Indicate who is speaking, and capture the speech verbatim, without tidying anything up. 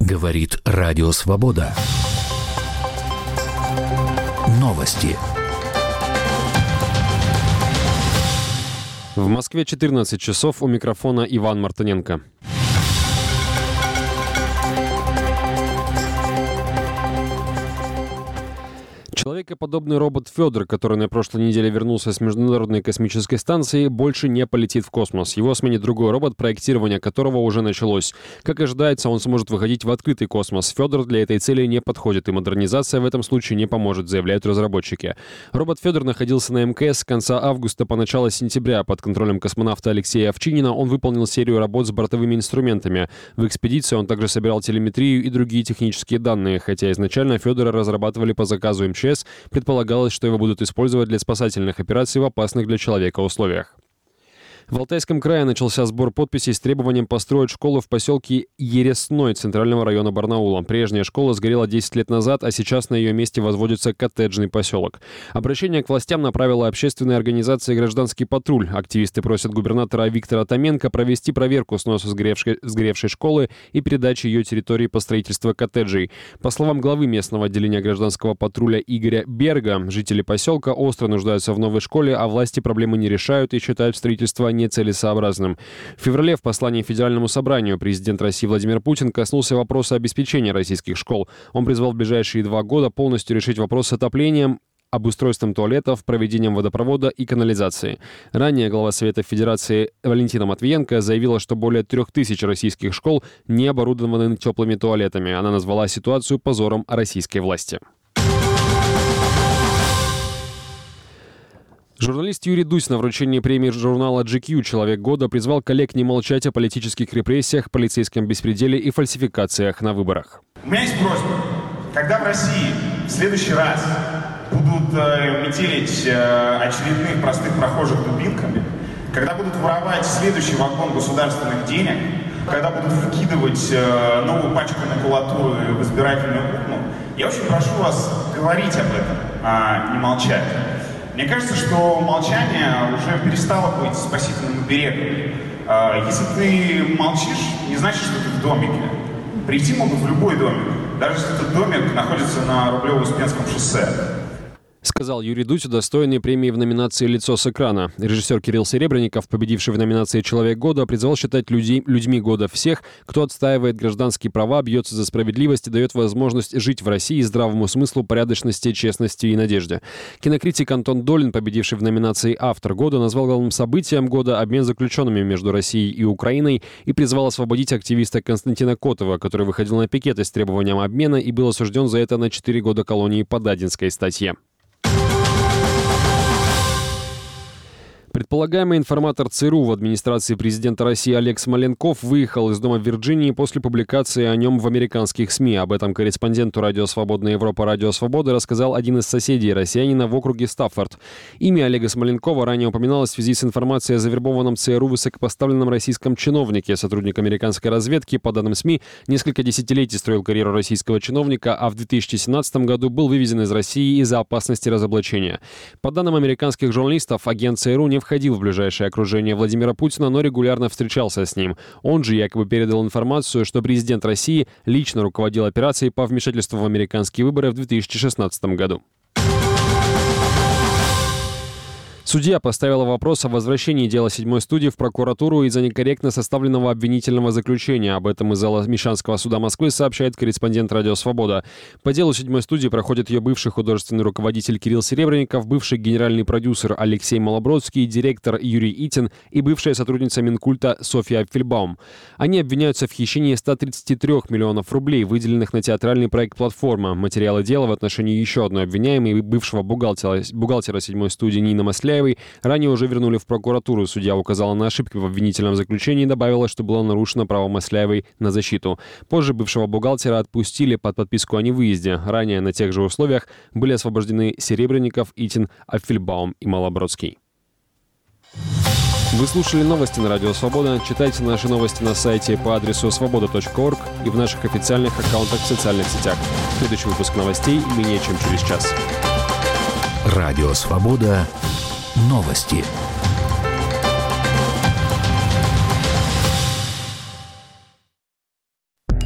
Speaker 1: Говорит Радио Свобода. Новости.
Speaker 2: В Москве четырнадцать часов, у микрофона Иван Мартыненко. Человекоподобный робот Федор, который на прошлой неделе вернулся с Международной космической станции, больше не полетит в космос. Его сменит другой робот, проектирование которого уже началось. Как ожидается, он сможет выходить в открытый космос. Федор для этой цели не подходит, и модернизация в этом случае не поможет, заявляют разработчики. Робот Федор находился на МКС с конца августа по начало сентября. Под контролем космонавта Алексея Овчинина он выполнил серию работ с бортовыми инструментами. В экспедиции он также собирал телеметрию и другие технические данные, хотя изначально Федора разрабатывали по заказу эм че эс, предполагалось, что его будут использовать для спасательных операций в опасных для человека условиях. В Алтайском крае начался сбор подписей с требованием построить школу в поселке Ересной центрального района Барнаула. Прежняя школа сгорела десять лет назад, а сейчас на ее месте возводится коттеджный поселок. Обращение к властям направила общественная организация «Гражданский патруль». Активисты просят губернатора Виктора Томенко провести проверку сноса сгоревшей, сгоревшей школы и передачи ее территории по строительству коттеджей. По словам главы местного отделения «Гражданского патруля» Игоря Берга, жители поселка остро нуждаются в новой школе, а власти проблемы не решают и считают строительство нецелесообразным. В феврале в послании Федеральному собранию президент России Владимир Путин коснулся вопроса обеспечения российских школ. Он призвал в ближайшие два года полностью решить вопрос с отоплением, обустройством туалетов, проведением водопровода и канализации. Ранее глава Совета Федерации Валентина Матвиенко заявила, что более трех тысяч российских школ не оборудованы теплыми туалетами. Она назвала ситуацию позором российской власти. Журналист Юрий Дудь на вручении премии журнала джи кью «Человек года» призвал коллег не молчать о политических репрессиях, полицейском беспределе и фальсификациях на выборах.
Speaker 3: У меня есть просьба. Когда в России в следующий раз будут э, метелить э, очередных простых прохожих дубинками, когда будут воровать следующий вагон государственных денег, когда будут выкидывать э, новую пачку макулатуры в избирательную урну, я очень прошу вас говорить об этом, а не молчать. Мне кажется, что молчание уже перестало быть спасительным оберегом. Если ты молчишь, не значит, что ты в домике. Прийти могут в любой домик, даже если этот домик находится на Рублево-Успенском шоссе.
Speaker 2: Сказал Юрий Дудь, удостоенный премии в номинации «Лицо с экрана». Режиссер Кирилл Серебренников, победивший в номинации «Человек года», призвал считать людей, людьми года всех, кто отстаивает гражданские права, бьется за справедливость и дает возможность жить в России здравому смыслу, порядочности, честности и надежде. Кинокритик Антон Долин, победивший в номинации «Автор года», назвал главным событием года обмен заключенными между Россией и Украиной и призвал освободить активиста Константина Котова, который выходил на пикеты с требованием обмена и был осужден за это на четыре года колонии по Дадинской статье. Предполагаемый информатор ЦРУ в администрации президента России Олег Смоленков выехал из дома в Вирджинии после публикации о нем в американских СМИ. Об этом корреспонденту «Радио Свободная Европа» «Радио Свобода» рассказал один из соседей россиянина в округе Стаффорд. Имя Олега Смоленкова ранее упоминалось в связи с информацией о завербованном ЦРУ высокопоставленном российском чиновнике. Сотрудник американской разведки, по данным СМИ, несколько десятилетий строил карьеру российского чиновника, а в две тысячи семнадцатом году был вывезен из России из-за опасности разоблачения. По данным американских журналистов, агент ЦРУ не входил в ближайшее окружение Владимира Путина, но регулярно встречался с ним. Он же якобы передал информацию, что президент России лично руководил операцией по вмешательству в американские выборы в две тысячи шестнадцатом году. Судья поставила вопрос о возвращении дела седьмой студии в прокуратуру из-за некорректно составленного обвинительного заключения. Об этом из зала Мещанского суда Москвы сообщает корреспондент «Радио Свобода». По делу седьмой студии проходит ее бывший художественный руководитель Кирилл Серебренников, бывший генеральный продюсер Алексей Малобродский, директор Юрий Итин и бывшая сотрудница Минкульта Софья Апфельбаум. Они обвиняются в хищении ста тридцати трёх миллионов рублей, выделенных на театральный проект «Платформа». Материалы дела в отношении еще одной обвиняемой, бывшего бухгалтера, бухгалтера седьмой студии Нины Масляевой, ранее уже вернули в прокуратуру. Судья указала на ошибки в обвинительном заключении и добавила, что было нарушено право Масляевой на защиту. Позже бывшего бухгалтера отпустили под подписку о невыезде. Ранее на тех же условиях были освобождены Серебренников, Итин, Апфельбаум и Малобродский. Вы слушали новости на Радио Свобода. Читайте наши новости на сайте по адресу свобода точка орг и в наших официальных аккаунтах в социальных сетях. Следующий выпуск новостей менее чем через час.
Speaker 1: Радио Свобода. Новости.